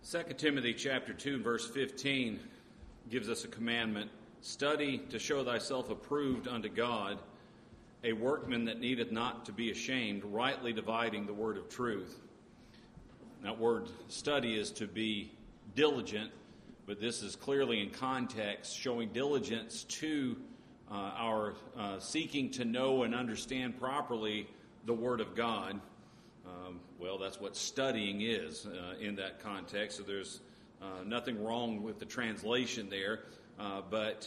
2 Timothy chapter 2, verse 15 gives us a commandment. Study to show thyself approved unto God, a workman that needeth not to be ashamed, rightly dividing the word of truth. That word study is to be diligent, but this is clearly in context, showing diligence to our seeking to know and understand properly the Word of God. Well, that's what studying is in that context, so there's nothing wrong with the translation there, but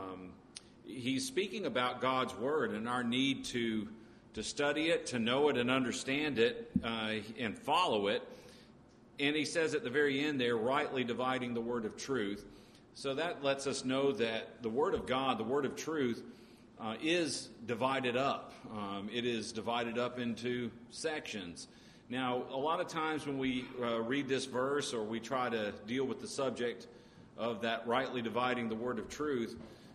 he's speaking about God's Word and our need to study it, to know it and understand it, and follow it. And he says at the very end there, rightly dividing the word of truth. So that lets us know that the Word of God, the Word of truth, is divided up. It is divided up into sections. Now, a lot of times when we read this verse or we try to deal with the subject of that rightly dividing the word of truth,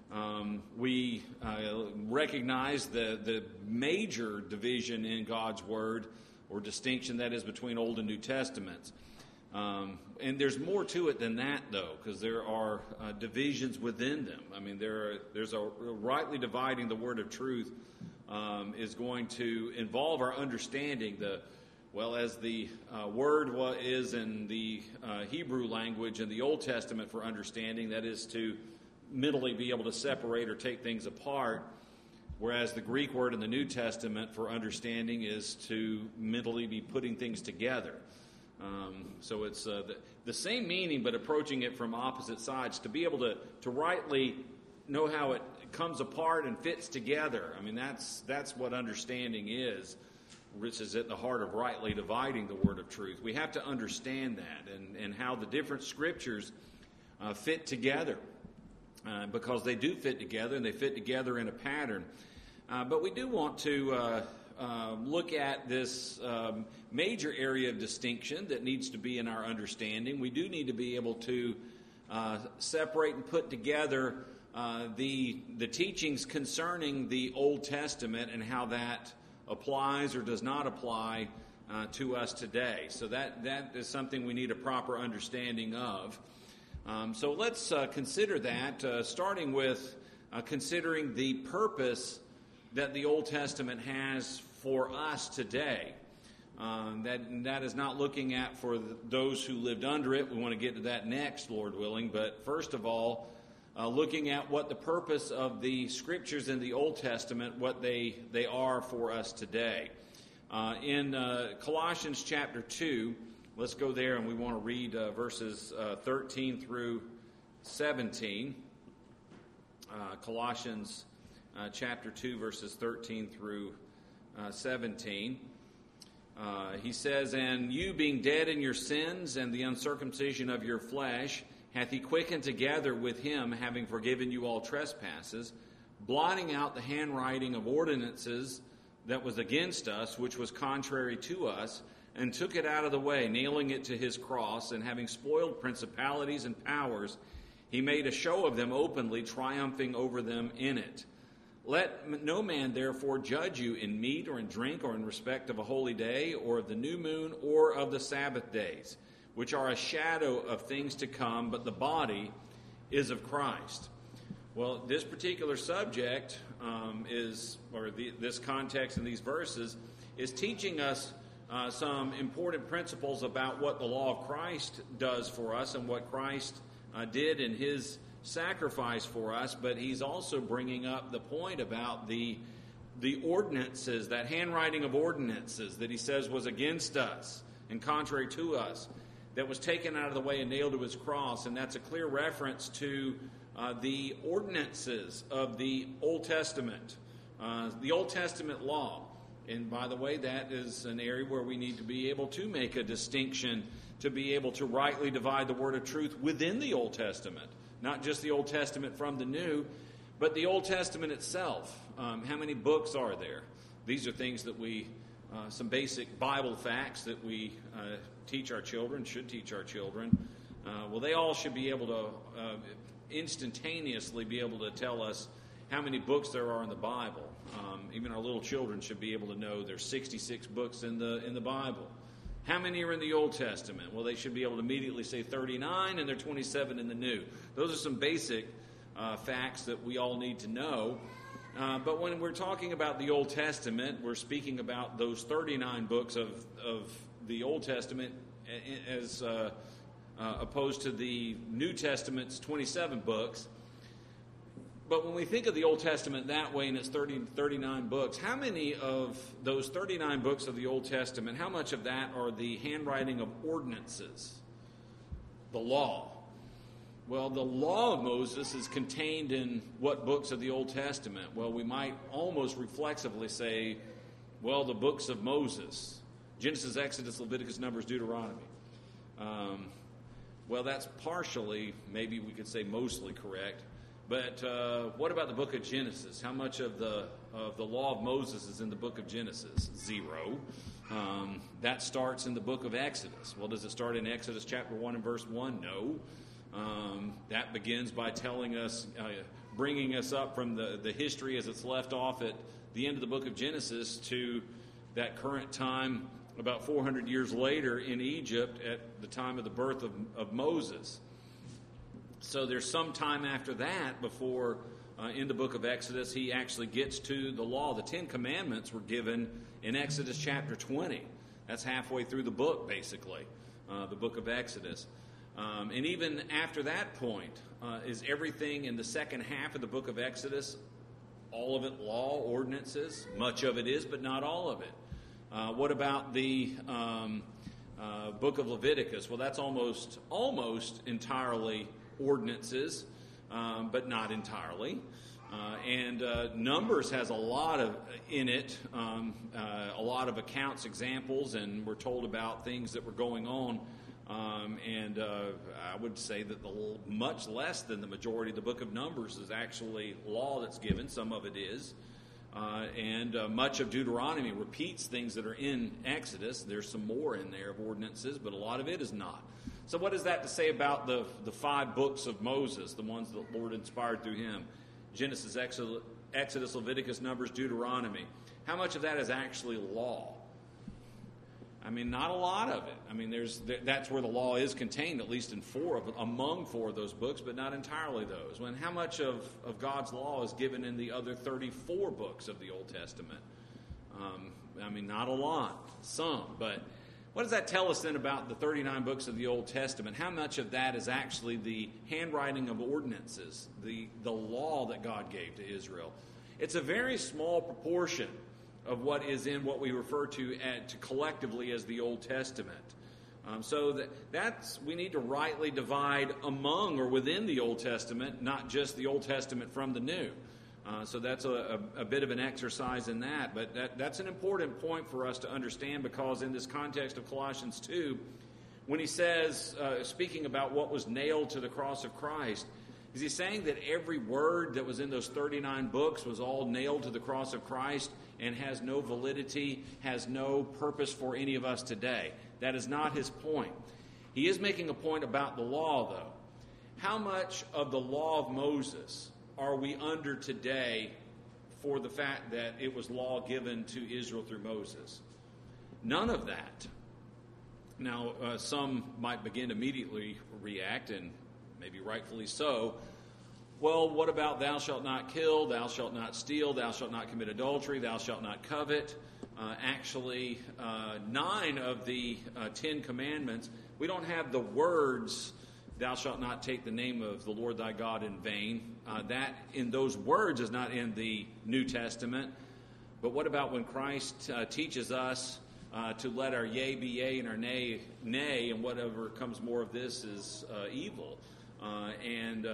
we recognize the major division in God's Word or distinction that is between Old and New Testaments. And there's more to it than that, though, because there are divisions within them. I mean, there's a rightly dividing the word of truth is going to involve our understanding as the word is in the Hebrew language in the Old Testament for understanding, that is to mentally be able to separate or take things apart, whereas the Greek word in the New Testament for understanding is to mentally be putting things together. So it's the same meaning, but approaching it from opposite sides, to be able to rightly know how it comes apart and fits together. I mean, that's what understanding is, which is at the heart of rightly dividing the word of truth. We have to understand that and how the different scriptures fit together, because they do fit together, and they fit together in a pattern. But we do want to look at this major area of distinction that needs to be in our understanding. We do need to be able to separate and put together the teachings concerning the Old Testament and how that applies or does not apply to us today. So that is something we need a proper understanding of. So let's consider that, starting with considering the purpose that the Old Testament has for us today. That is not looking at for those who lived under it. We want to get to that next, Lord willing. But first of all, looking at what the purpose of the Scriptures in the Old Testament, what they are for us today. In Colossians chapter 2, let's go there, and we want to read verses 13 through 17. Colossians chapter 2, verses 13 through 17. He says, "And you being dead in your sins and the uncircumcision of your flesh, hath he quickened together with him, having forgiven you all trespasses, blotting out the handwriting of ordinances that was against us, which was contrary to us, and took it out of the way, nailing it to his cross, and having spoiled principalities and powers, he made a show of them openly, triumphing over them in it. Let no man therefore judge you in meat or in drink or in respect of a holy day or of the new moon or of the Sabbath days, which are a shadow of things to come, but the body is of Christ." Well, this particular subject this context in these verses is teaching us some important principles about what the law of Christ does for us and what Christ did in his sacrifice for us, but he's also bringing up the point about the ordinances, that handwriting of ordinances that he says was against us and contrary to us, that was taken out of the way and nailed to his cross. And that's a clear reference to the ordinances of the Old Testament, the Old Testament law. And by the way, that is an area where we need to be able to make a distinction, to be able to rightly divide the word of truth within the Old Testament. Not just the Old Testament from the New, but the Old Testament itself. How many books are there? These are things that some basic Bible facts that we teach our children, should teach our children. They all should be able to instantaneously be able to tell us how many books there are in the Bible. Even our little children should be able to know there's 66 books in the Bible. How many are in the Old Testament? Well, they should be able to immediately say 39, and there are 27 in the New. Those are some basic facts that we all need to know. But when we're talking about the Old Testament, we're speaking about those 39 books of the Old Testament as opposed to the New Testament's 27 books. But when we think of the Old Testament that way, and it's 39 books, how many of those 39 books of the Old Testament, how much of that are the handwriting of ordinances, the law? Well, the law of Moses is contained in what books of the Old Testament? Well, we might almost reflexively say, well, the books of Moses. Genesis, Exodus, Leviticus, Numbers, Deuteronomy. Well, that's partially, maybe we could say mostly correct. But what about the book of Genesis? How much of the law of Moses is in the book of Genesis? 0. That starts in the book of Exodus. Well, does it start in Exodus chapter 1 and verse 1? No. That begins by telling us, bringing us up from the history as it's left off at the end of the book of Genesis to that current time about 400 years later in Egypt at the time of the birth of Moses. So there's some time after that before, in the book of Exodus, he actually gets to the law. The 10 Commandments were given in Exodus chapter 20. That's halfway through the book, basically, the book of Exodus. And even after that point, is everything in the second half of the book of Exodus, all of it law, ordinances? Much of it is, but not all of it. What about the book of Leviticus? Well, that's almost entirely ordinances, but not entirely. And Numbers has a lot of in it, a lot of accounts, examples, and we're told about things that were going on. And I would say that much less than the majority of the book of Numbers is actually law that's given. Some of it is. And much of Deuteronomy repeats things that are in Exodus. There's some more in there of ordinances, but a lot of it is not. So what is that to say about the 5 books of Moses, the ones that the Lord inspired through him? Genesis, Exodus, Leviticus, Numbers, Deuteronomy. How much of that is actually law? I mean, not a lot of it. I mean, that's where the law is contained, at least among 4 of those books, but not entirely those. When how much of God's law is given in the other 34 books of the Old Testament? I mean, not a lot, some. But what does that tell us then about the 39 books of the Old Testament? How much of that is actually the handwriting of ordinances, the law that God gave to Israel? It's a very small proportion of what is in what we refer to collectively as the Old Testament. So we need to rightly divide among or within the Old Testament, not just the Old Testament from the New. So that's a bit of an exercise in that. But that's an important point for us to understand, because in this context of Colossians 2, when he says, speaking about what was nailed to the cross of Christ, is he saying that every word that was in those 39 books was all nailed to the cross of Christ and has no validity, has no purpose for any of us today? That is not his point. He is making a point about the law, though. How much of the law of Moses are we under today for the fact that it was law given to Israel through Moses? None of that. Now, some might begin to immediately react, and maybe rightfully so. Well, what about thou shalt not kill, thou shalt not steal, thou shalt not commit adultery, thou shalt not covet? Actually, 9 of the 10 commandments, we don't have the words, thou shalt not take the name of the Lord thy God in vain. That in those words is not in the New Testament. But what about when Christ teaches us to let our yea be yea and our nay, nay, and whatever comes more of this is evil? And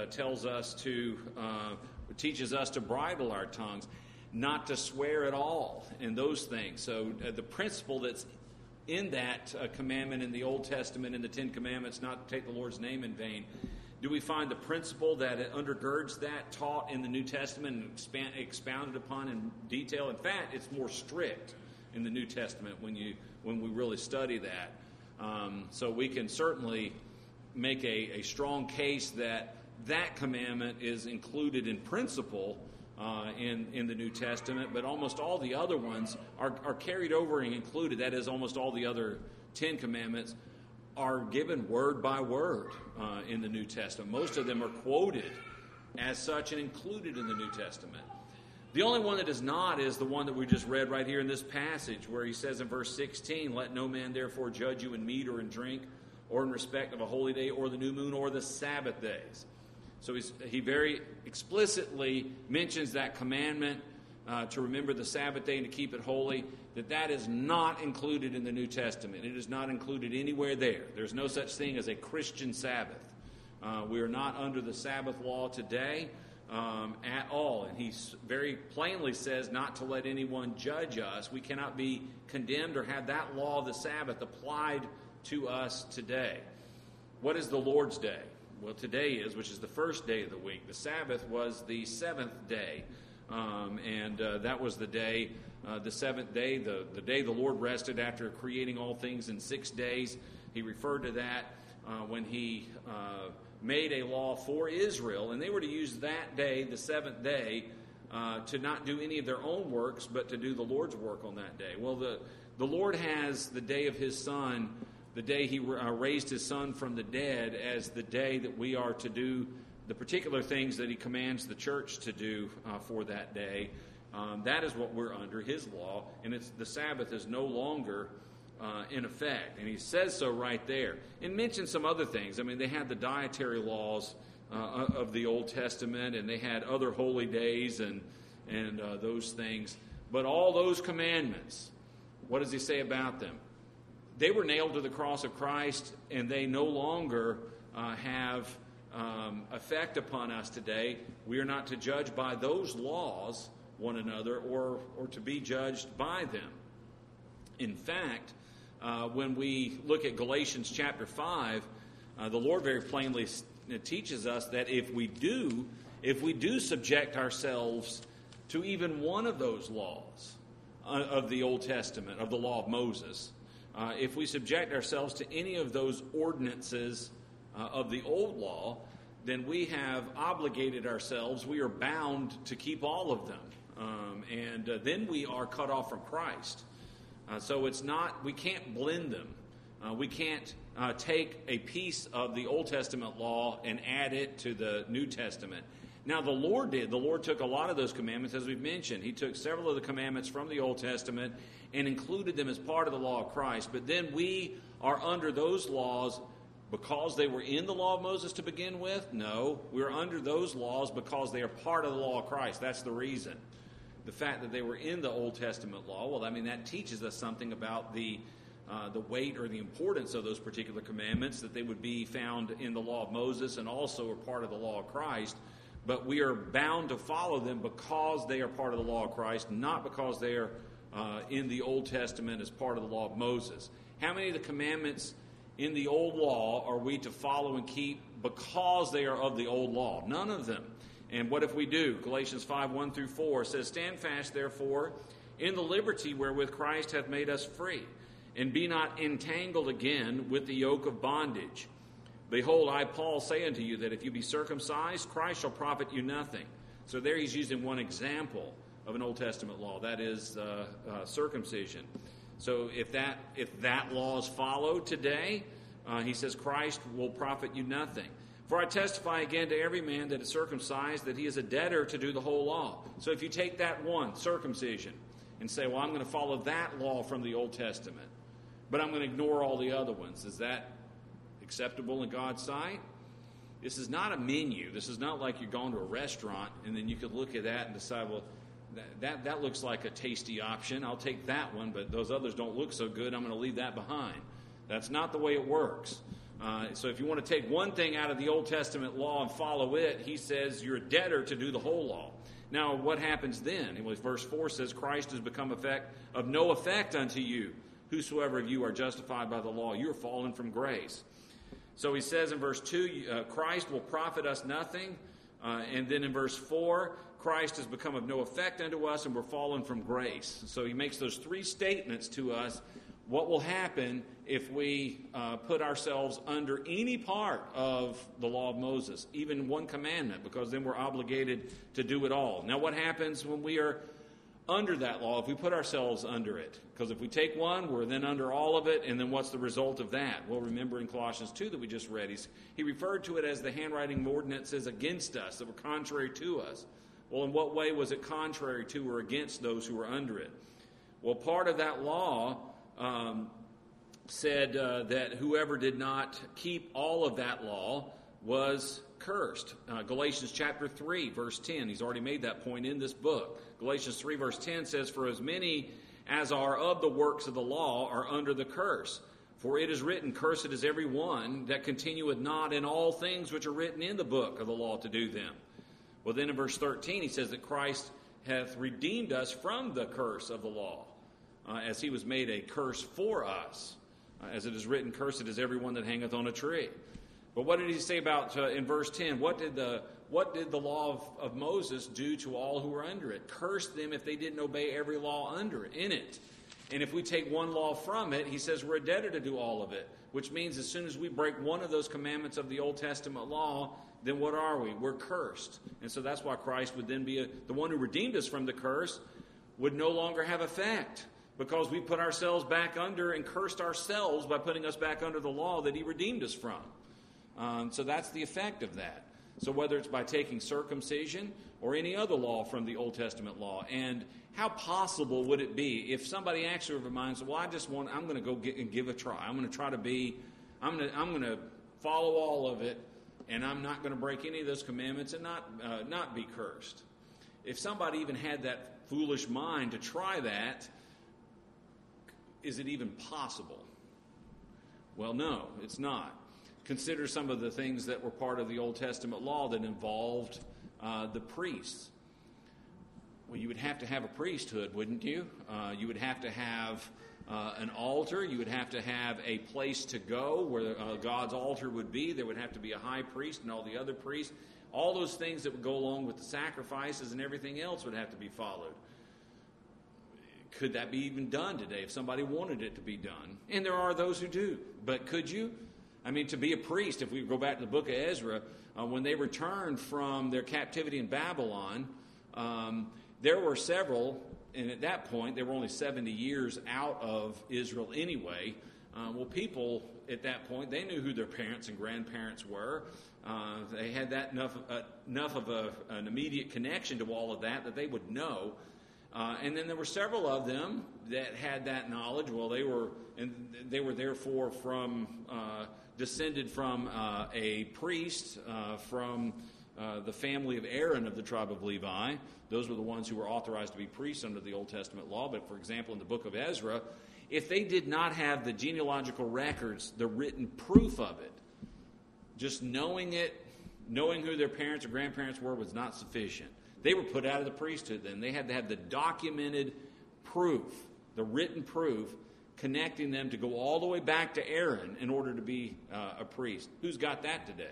teaches us to bridle our tongues, not to swear at all, and those things. So the principle that's in that commandment in the Old Testament, in the 10 Commandments, not to take the Lord's name in vain, do we find the principle that it undergirds that taught in the New Testament and expounded upon in detail? In fact, it's more strict in the New Testament when we really study that. So we can certainly make a strong case that commandment is included in principle in the New Testament, but almost all the other ones are carried over and included. That is, almost all the other Ten Commandments are given word by word in the New Testament. Most of them are quoted as such and included in the New Testament. The only one that is not is the one that we just read right here in this passage, where he says in verse 16, "Let no man therefore judge you in meat or in drink, or in respect of a holy day, or the new moon, or the Sabbath days." So he very explicitly mentions that commandment to remember the Sabbath day and to keep it holy, that is not included in the New Testament. It is not included anywhere there. There's no such thing as a Christian Sabbath. We are not under the Sabbath law today at all. And he very plainly says not to let anyone judge us. We cannot be condemned or have that law of the Sabbath applied to us today. What is the Lord's Day? Well, today is, which is the first day of the week. The Sabbath was the seventh day. That was the day, the seventh day, the day the Lord rested after creating all things in 6 days. He referred to that when he made a law for Israel, and they were to use that day, the seventh day, to not do any of their own works, but to do the Lord's work on that day. Well, the Lord has the day of his Son, the day he raised his Son from the dead, as the day that we are to do the particular things that he commands the church to do for that day. That is what we're under, his law, and the Sabbath is no longer in effect. And he says so right there. And mentions some other things. I mean, they had the dietary laws of the Old Testament, and they had other holy days and those things. But all those commandments, what does he say about them? They were nailed to the cross of Christ, and they no longer have effect upon us today. We are not to judge by those laws one another or to be judged by them. In fact, when we look at Galatians chapter 5, the Lord very plainly teaches us that if we do subject ourselves to even one of those laws of the Old Testament, of the law of Moses, if we subject ourselves to any of those ordinances of the old law, then we have obligated ourselves, we are bound to keep all of them. Then we are cut off from Christ. So it's not, we can't blend them. We can't take a piece of the Old Testament law and add it to the New Testament. Now the Lord did. The Lord took a lot of those commandments, as we've mentioned. He took several of the commandments from the Old Testament and included them as part of the law of Christ. But then we are under those laws because they were in the law of Moses to begin with? No, we're under those laws because they are part of the law of Christ. That's the reason. The fact that they were in the Old Testament law, well, I mean, that teaches us something about the weight or the importance of those particular commandments, that they would be found in the law of Moses and also are part of the law of Christ. But we are bound to follow them because they are part of the law of Christ, not because they are in the Old Testament as part of the law of Moses. How many of the commandments in the old law are we to follow and keep because they are of the old law? None of them. And what if we do? Galatians 5:1-4 says, "Stand fast, therefore, in the liberty wherewith Christ hath made us free, and be not entangled again with the yoke of bondage. Behold, I, Paul, say unto you that if you be circumcised, Christ shall profit you nothing." So there he's using one example of an Old Testament law, that is circumcision. So if that law is followed today, he says Christ will profit you nothing. "For I testify again to every man that is circumcised that he is a debtor to do the whole law." So if you take that one, circumcision, and say, well, I'm going to follow that law from the Old Testament, but I'm going to ignore all the other ones, is that acceptable in God's sight? This is not a menu. This is not like you're going to a restaurant and then you could look at that and decide, well, that looks like a tasty option. I'll take that one, but those others don't look so good. I'm going to leave that behind. That's not the way it works. So if you want to take one thing out of the Old Testament law and follow it, he says you're a debtor to do the whole law. Now, what happens then? Verse 4 says, "Christ has become of no effect unto you. Whosoever of you are justified by the law, you are fallen from grace." So he says in verse 2, Christ will profit us nothing. And then in verse 4, Christ has become of no effect unto us, and we're fallen from grace. So he makes those three statements to us. What will happen if we put ourselves under any part of the law of Moses, even one commandment, because then we're obligated to do it all. Now, what happens when we are under that law, if we put ourselves under it. Because if we take one, we're then under all of it, and then what's the result of that? Well, remember in Colossians 2 that we just read, he referred to it as the handwriting of ordinances against us, that were contrary to us. Well, in what way was it contrary to or against those who were under it? Well, part of that law said that whoever did not keep all of that law was cursed. Galatians chapter 3, verse 10. He's already made that point in this book. Galatians 3, verse 10 says, "For as many as are of the works of the law are under the curse. For it is written, Cursed is every one that continueth not in all things which are written in the book of the law to do them." Well, then in verse 13, he says that Christ hath redeemed us from the curse of the law, as he was made a curse for us. As it is written, Cursed is every one that hangeth on a tree. But what did he say about, in verse 10, what did the law of Moses do to all who were under it? Curse them if they didn't obey every law in it. And if we take one law from it, he says we're indebted to do all of it, which means as soon as we break one of those commandments of the Old Testament law, then what are we? We're cursed. And so that's why Christ would then be the one who redeemed us from the curse would no longer have effect, because we put ourselves back under and cursed ourselves by putting us back under the law that he redeemed us from. So that's the effect of that. So whether it's by taking circumcision or any other law from the Old Testament law, and how possible would it be if somebody actually reminds, well, I'm going to go and give a try. I'm going to try to be, I'm going to follow all of it, and I'm not going to break any of those commandments and not be cursed. If somebody even had that foolish mind to try that, is it even possible? Well, no, it's not. Consider some of the things that were part of the Old Testament law that involved the priests. Well, you would have to have a priesthood, wouldn't you? You would have to have an altar. You would have to have a place to go where God's altar would be. There would have to be a high priest and all the other priests. All those things that would go along with the sacrifices and everything else would have to be followed. Could that be even done today if somebody wanted it to be done? And there are those who do. But could you? I mean, to be a priest, if we go back to the book of Ezra, when they returned from their captivity in Babylon, there were several, and at that point, they were only 70 years out of Israel anyway. Well, people at that point, they knew who their parents and grandparents were. They had that enough of an immediate connection to all of that they would know. And then there were several of them that had that knowledge. Well, they were therefore descended from a priest from the family of Aaron of the tribe of Levi. Those were the ones who were authorized to be priests under the Old Testament law. But, for example, in the book of Ezra, if they did not have the genealogical records, the written proof of it, just knowing it, knowing who their parents or grandparents were was not sufficient. They were put out of the priesthood then. They had to have the documented proof, the written proof, connecting them to go all the way back to Aaron in order to be a priest. Who's got that today?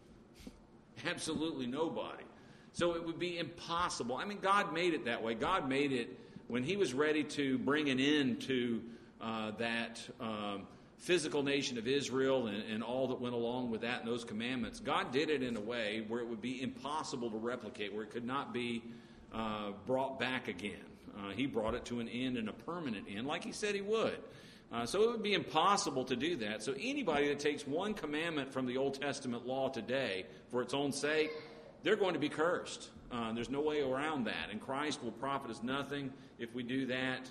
Absolutely nobody. So it would be impossible. I mean, God made it that way. God made it when he was ready to bring an end to that physical nation of Israel and all that went along with that and those commandments. God did it in a way where it would be impossible to replicate, where it could not be brought back again. He brought it to an end and a permanent end, like he said he would. So it would be impossible to do that. So anybody that takes one commandment from the Old Testament law today for its own sake, they're going to be cursed. There's no way around that. And Christ will profit us nothing if we do that.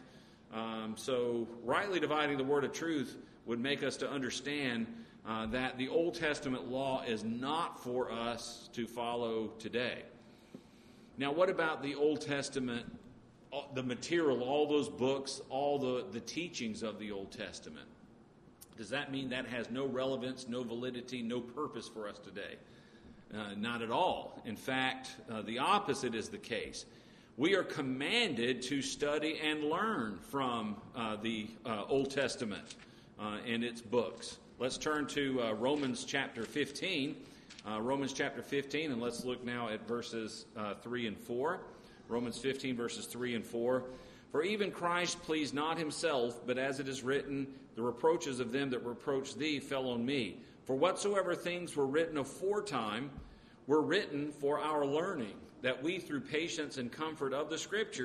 So rightly dividing the word of truth would make us to understand that the Old Testament law is not for us to follow today. Now, what about the Old Testament, the material, all those books, all the teachings of the Old Testament? Does that mean that has no relevance, no validity, no purpose for us today? Not at all. In fact, the opposite is the case. We are commanded to study and learn from the Old Testament and its books. Let's turn to Romans chapter 15. Romans chapter 15, and let's look now at verses 3 and 4. Romans 15, verses 3 and 4. For even Christ pleased not himself, but as it is written, the reproaches of them that reproach thee fell on me. For whatsoever things were written aforetime were written for our learning, that we through patience and comfort of the Scriptures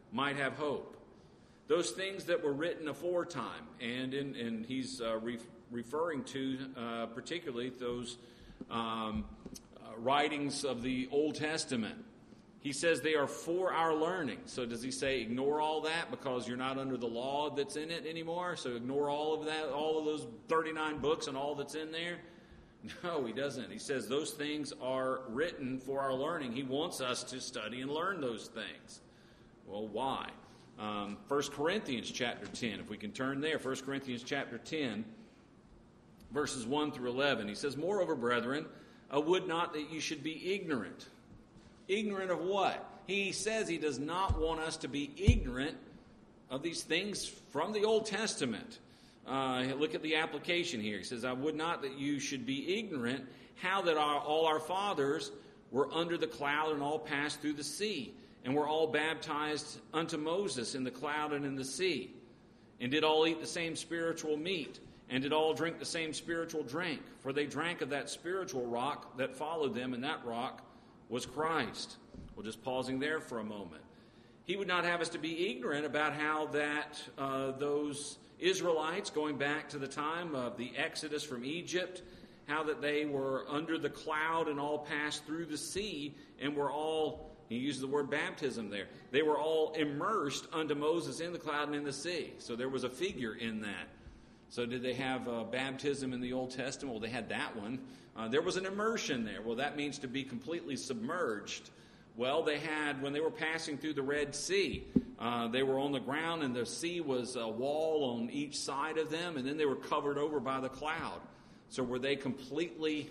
might have hope. Those things that were written aforetime, and he's referring to particularly those writings of the Old Testament. He says they are for our learning. So does he say ignore all that because you're not under the law that's in it anymore? So ignore all of that, all of those 39 books and all that's in there? No, he doesn't. He says those things are written for our learning. He wants us to study and learn those things. Well, why? 1 Corinthians chapter 10, if we can turn there. 1 Corinthians chapter 10, verses 1 through 11. He says, moreover, brethren, I would not that you should be ignorant. Ignorant of what? He says he does not want us to be ignorant of these things from the Old Testament. Look at the application here. He says, I would not that you should be ignorant how that all our fathers were under the cloud and all passed through the sea, and were all baptized unto Moses in the cloud and in the sea, and did all eat the same spiritual meat, and did all drink the same spiritual drink. For they drank of that spiritual rock that followed them, and that rock was Christ. Well, just pausing there for a moment. He would not have us to be ignorant about how that those Israelites, going back to the time of the Exodus from Egypt, how that they were under the cloud and all passed through the sea and were all, he used the word baptism there, they were all immersed unto Moses in the cloud and in the sea. So there was a figure in that. So did they have baptism in the Old Testament? Well, they had that one. There was an immersion there. Well, that means to be completely submerged. Well, they had, when they were passing through the Red Sea, they were on the ground and the sea was a wall on each side of them, and then they were covered over by the cloud. So were they completely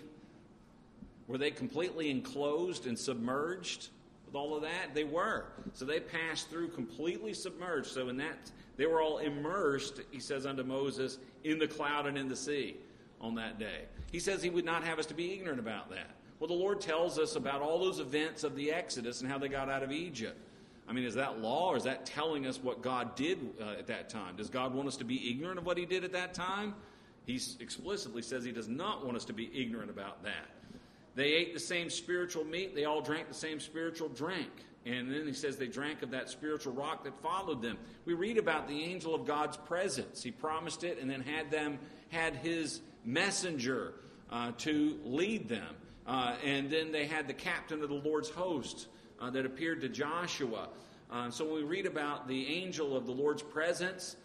enclosed and submerged with all of that? They were. So they passed through completely submerged. So in that, they were all immersed, he says unto Moses, in the cloud and in the sea on that day. He says he would not have us to be ignorant about that. Well, the Lord tells us about all those events of the Exodus and how they got out of Egypt. I mean, is that law or is that telling us what God did at that time? Does God want us to be ignorant of what he did at that time? He explicitly says he does not want us to be ignorant about that. They ate the same spiritual meat. They all drank the same spiritual drink. And then he says they drank of that spiritual rock that followed them. We read about the angel of God's presence. He promised it and then had his messenger to lead them. And then they had the captain of the Lord's host that appeared to Joshua. So when we read about the angel of the Lord's presence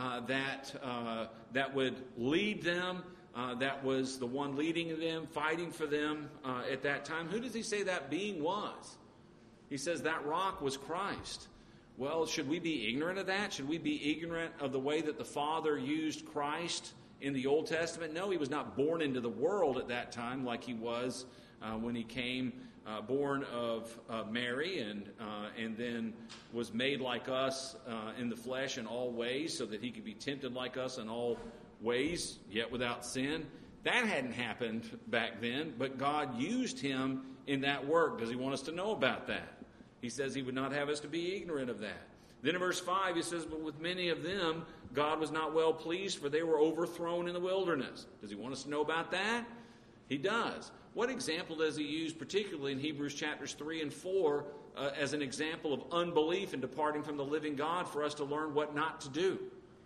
that would lead them, that was the one leading them, fighting for them at that time, who does he say that being was? He says that rock was Christ. Well, should we be ignorant of that? Should we be ignorant of the way that the Father used Christ in the Old Testament? No, he was not born into the world at that time like he was when he came, born of Mary, and then was made like us in the flesh in all ways, so that he could be tempted like us in all ways, yet without sin. That hadn't happened back then, but God used him in that work. Does he want us to know about that? He says he would not have us to be ignorant of that. Then in verse 5, he says, but with many of them, God was not well pleased, for they were overthrown in the wilderness. Does he want us to know about that? He does. What example does he use, particularly in Hebrews chapters 3 and 4, as an example of unbelief and departing from the living God for us to learn what not to do?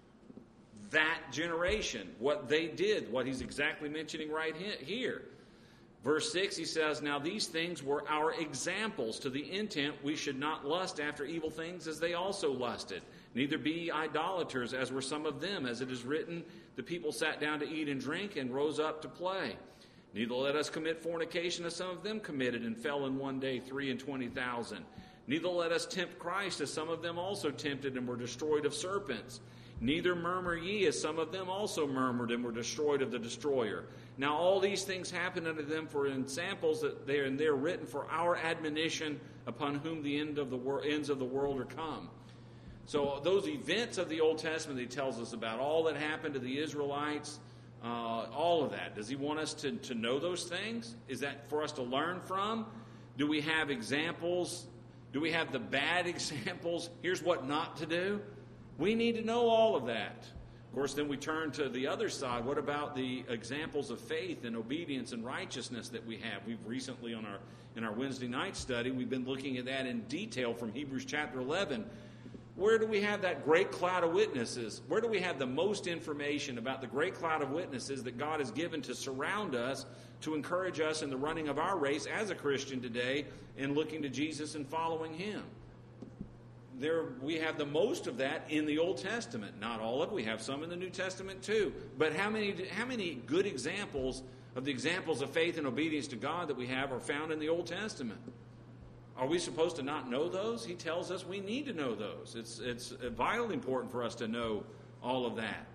That generation, what they did, what he's exactly mentioning right here. Verse 6, he says, now these things were our examples to the intent we should not lust after evil things as they also lusted. Neither be idolaters as were some of them, as it is written, the people sat down to eat and drink and rose up to play. Neither let us commit fornication as some of them committed and fell in one day 23,000. Neither let us tempt Christ as some of them also tempted and were destroyed of serpents. Neither murmur ye as some of them also murmured and were destroyed of the destroyer. Now all these things happen unto them for examples that they're written for our admonition, upon whom the ends of the world are come. So those events of the Old Testament he tells us about, all that happened to the Israelites, all of that. Does he want us to know those things? Is that for us to learn from? Do we have examples? Do we have the bad examples? Here's what not to do. We need to know all of that. Of course, then we turn to the other side. What about the examples of faith and obedience and righteousness that we have? We've recently, in our Wednesday night study, we've been looking at that in detail from Hebrews chapter 11. Where do we have that great cloud of witnesses? Where do we have the most information about the great cloud of witnesses that God has given to surround us, to encourage us in the running of our race as a Christian today in looking to Jesus and following Him? We have the most of that in the Old Testament. Not all of it. We have some in the New Testament too. But how many good examples of the examples of faith and obedience to God that we have are found in the Old Testament? Are we supposed to not know those? He tells us we need to know those. It's vitally important for us to know all of that.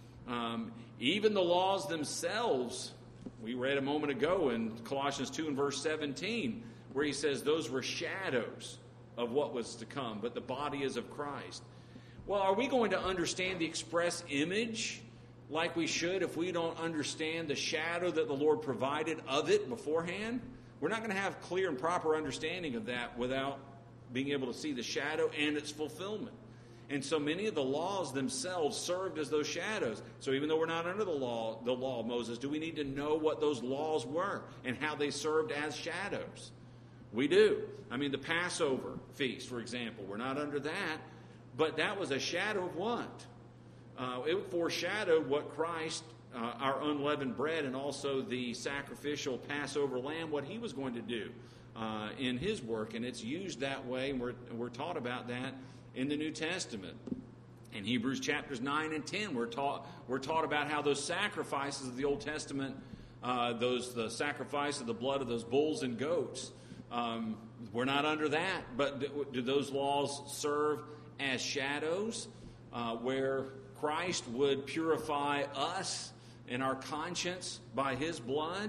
Even the laws themselves, we read a moment ago in Colossians 2 and verse 17, where he says those were shadows of what was to come, but the body is of Christ. Well, are we going to understand the express image like we should if we don't understand the shadow that the Lord provided of it beforehand? We're not going to have clear and proper understanding of that without being able to see the shadow and its fulfillment. And so many of the laws themselves served as those shadows. So even though we're not under the law of Moses, do we need to know what those laws were and how they served as shadows? We do. I mean, the Passover feast, for example, we're not under that, but that was a shadow of what? It foreshadowed what Christ, our unleavened bread, and also the sacrificial Passover lamb, what he was going to do in his work. And it's used that way, and we're taught about that in the New Testament. In Hebrews chapters 9 and 10, we're taught about how those sacrifices of the Old Testament, the sacrifice of the blood of those bulls and goats, we're not under that. But do those laws serve as shadows where Christ would purify us and our conscience by his blood?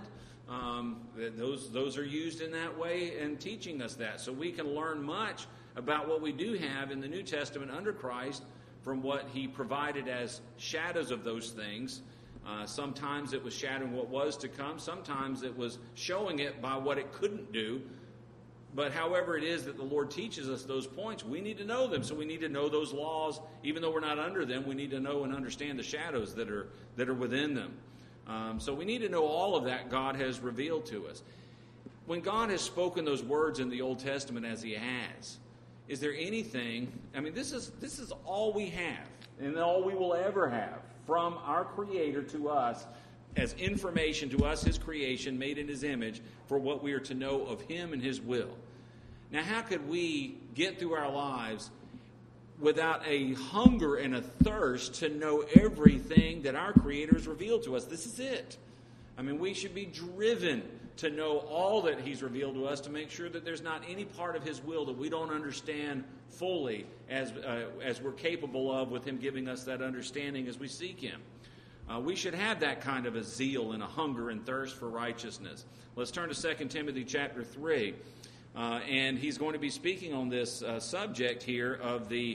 Those are used in that way and teaching us that. So we can learn much about what we do have in the New Testament under Christ from what he provided as shadows of those things. Sometimes it was shadowing what was to come. Sometimes it was showing it by what it couldn't do. But however it is that the Lord teaches us those points, we need to know them. So we need to know those laws. Even though we're not under them, we need to know and understand the shadows that are within them. So we need to know all of that God has revealed to us. When God has spoken those words in the Old Testament as he has, is there anything, I mean, this is all we have and all we will ever have from our Creator to us as information to us, his creation, made in his image, for what we are to know of him and his will. Now, how could we get through our lives without a hunger and a thirst to know everything that our Creator has revealed to us? This is it. I mean, we should be driven to know all that he's revealed to us, to make sure that there's not any part of his will that we don't understand fully as we're capable of, with him giving us that understanding as we seek him. We should have that kind of a zeal and a hunger and thirst for righteousness. Let's turn to 2 Timothy chapter 3. And he's going to be speaking on this subject here of the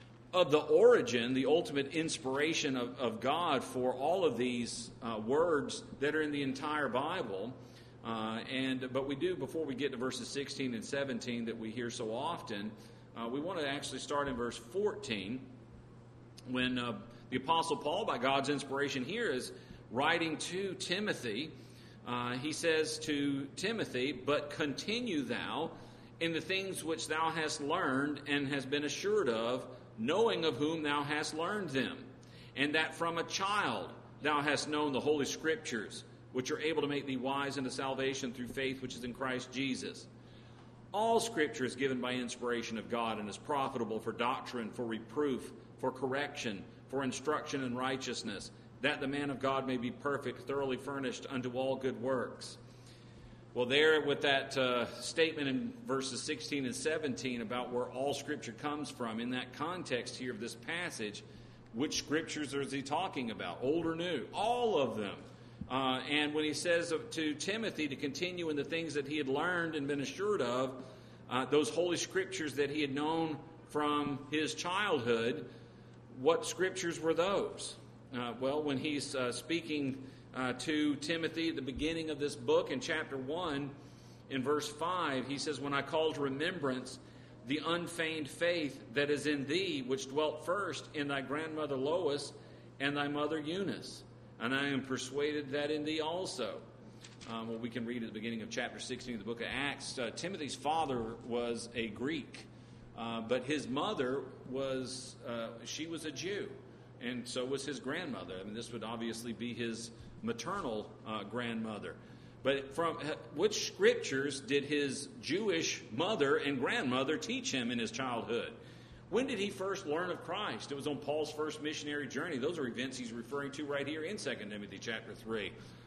origin, the ultimate inspiration of God for all of these words that are in the entire Bible. But we do, before we get to verses 16 and 17 that we hear so often, we want to actually start in verse 14 when the Apostle Paul, by God's inspiration here, is writing to Timothy. He says to Timothy, "But continue thou in the things which thou hast learned and hast been assured of, knowing of whom thou hast learned them, and that from a child thou hast known the Holy Scriptures, which are able to make thee wise unto salvation through faith which is in Christ Jesus. All Scripture is given by inspiration of God and is profitable for doctrine, for reproof, for correction, for instruction in righteousness, that the man of God may be perfect, thoroughly furnished unto all good works." Well, there with that statement in verses 16 and 17 about where all Scripture comes from, in that context here of this passage, which Scriptures is he talking about, old or new? All of them. And when he says to Timothy to continue in the things that he had learned and been assured of, those Holy Scriptures that he had known from his childhood, what Scriptures were those? Well, when he's speaking to Timothy at the beginning of this book in chapter 1, in verse 5, he says, "When I call to remembrance the unfeigned faith that is in thee, which dwelt first in thy grandmother Lois and thy mother Eunice, and I am persuaded that in thee also." Well, we can read at the beginning of chapter 16 of the book of Acts, Timothy's father was a Greek. But his mother was, she was a Jew, and so was his grandmother. I mean, this would obviously be his maternal grandmother. But from which scriptures did his Jewish mother and grandmother teach him in his childhood? When did he first learn of Christ? It was on Paul's first missionary journey. Those are events he's referring to right here in 2 Timothy chapter 3.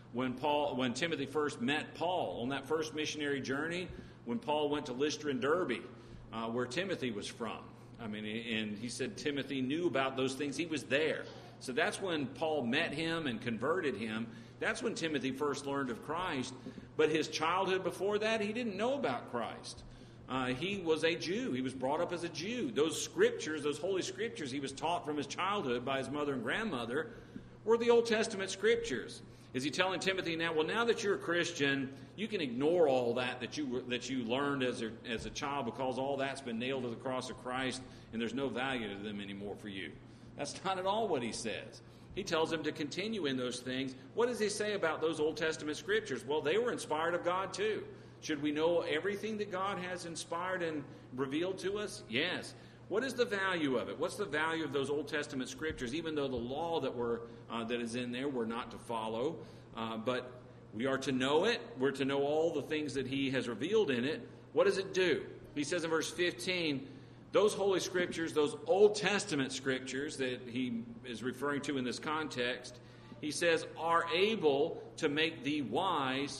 When Timothy first met Paul on that first missionary journey, when Paul went to Lystra and Derbe, where Timothy was from. I mean, and he said Timothy knew about those things. He was there. So that's when Paul met him and converted him. That's when Timothy first learned of Christ. But his childhood before that, he didn't know about Christ. He was a Jew. He was brought up as a Jew. Those scriptures, those holy scriptures he was taught from his childhood by his mother and grandmother were the Old Testament scriptures. Is he telling Timothy now, well, now that you're a Christian, you can ignore all that you learned as a child, because all that's been nailed to the cross of Christ and there's no value to them anymore for you? That's not at all what he says. He tells him to continue in those things. What does he say about those Old Testament scriptures? Well, they were inspired of God too. Should we know everything that God has inspired and revealed to us? Yes. What is the value of it? What's the value of those Old Testament scriptures, even though the law that is in there we're not to follow? But we are to know it. We're to know all the things that he has revealed in it. What does it do? He says in verse 15, those holy scriptures, those Old Testament scriptures that he is referring to in this context, he says, are able to make thee wise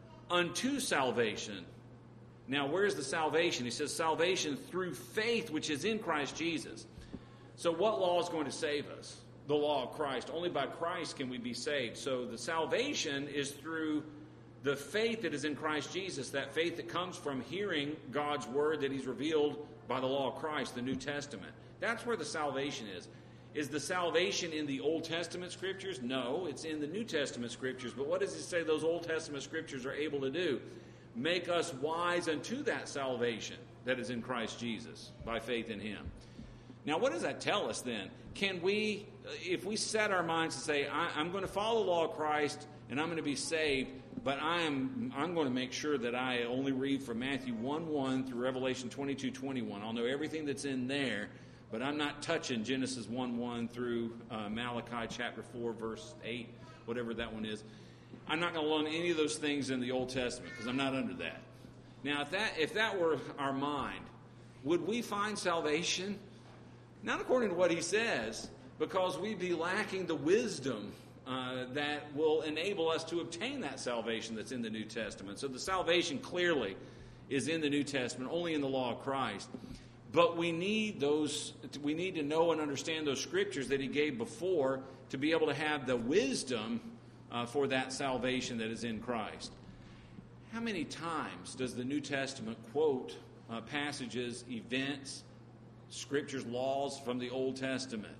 unto salvation. Now, where's the salvation? He says salvation through faith, which is in Christ Jesus. So what law is going to save us? The law of Christ. Only by Christ can we be saved. So the salvation is through the faith that is in Christ Jesus, that faith that comes from hearing God's word that he's revealed by the law of Christ, the New Testament. That's where the salvation is. Is the salvation in the Old Testament scriptures? No, it's in the New Testament scriptures. But what does he say those Old Testament scriptures are able to do? Make us wise unto that salvation that is in Christ Jesus by faith in him. Now, what does that tell us then? Can we, if we set our minds to say, I'm going to follow the law of Christ and I'm going to be saved, but I'm going to make sure that I only read from Matthew 1:1 through Revelation 22:21. I'll know everything that's in there, but I'm not touching Genesis 1:1 through Malachi chapter 4, verse 8, whatever that one is. I'm not going to learn any of those things in the Old Testament because I'm not under that. Now, if that were our mind, would we find salvation? Not according to what he says, because we'd be lacking the wisdom that will enable us to obtain that salvation that's in the New Testament. So the salvation clearly is in the New Testament, only in the law of Christ. But we need to know and understand those scriptures that he gave before to be able to have the wisdom for that salvation that is in Christ. How many times does the New Testament quote passages, events, scriptures, laws from the Old Testament?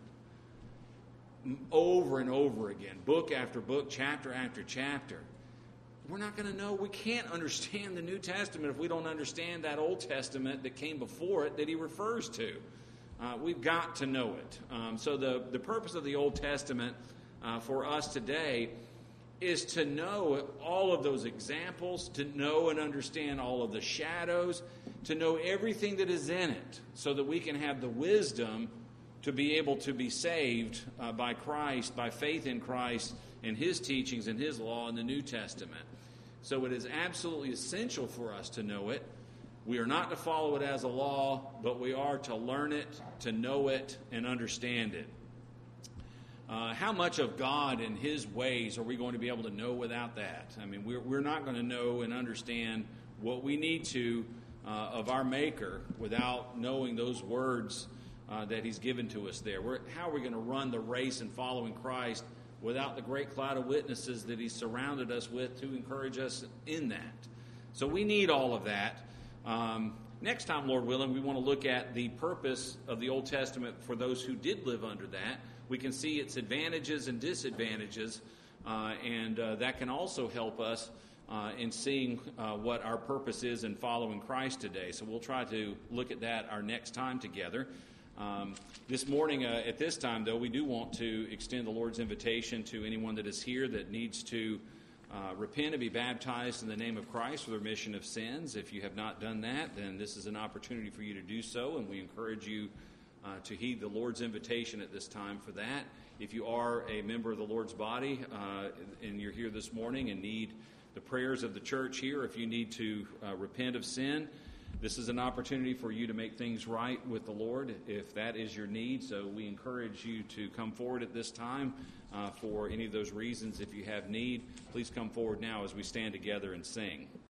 Over and over again, book after book, chapter after chapter. We're not going to know. We can't understand the New Testament if we don't understand that Old Testament that came before it that he refers to. We've got to know it. So the purpose of the Old Testament for us today is to know all of those examples, to know and understand all of the shadows, to know everything that is in it, so that we can have the wisdom to be able to be saved by Christ, by faith in Christ and his teachings and his law in the New Testament. So it is absolutely essential for us to know it. We are not to follow it as a law, but we are to learn it, to know it, and understand it. How much of God and his ways are we going to be able to know without that? I mean, we're not going to know and understand what we need to of our Maker without knowing those words that he's given to us there. How are we going to run the race in following Christ without the great cloud of witnesses that he's surrounded us with to encourage us in that? So we need all of that. Next time, Lord willing, we want to look at the purpose of the Old Testament for those who did live under that. We can see its advantages and disadvantages, and that can also help us in seeing what our purpose is in following Christ today. So we'll try to look at that our next time together. This morning, at this time, though, we do want to extend the Lord's invitation to anyone that is here that needs to repent and be baptized in the name of Christ for the remission of sins. If you have not done that, then this is an opportunity for you to do so, and we encourage you to heed the Lord's invitation at this time for that. If you are a member of the Lord's body and you're here this morning and need the prayers of the church here, if you need to repent of sin, this is an opportunity for you to make things right with the Lord if that is your need. So we encourage you to come forward at this time for any of those reasons. If you have need, please come forward now as we stand together and sing.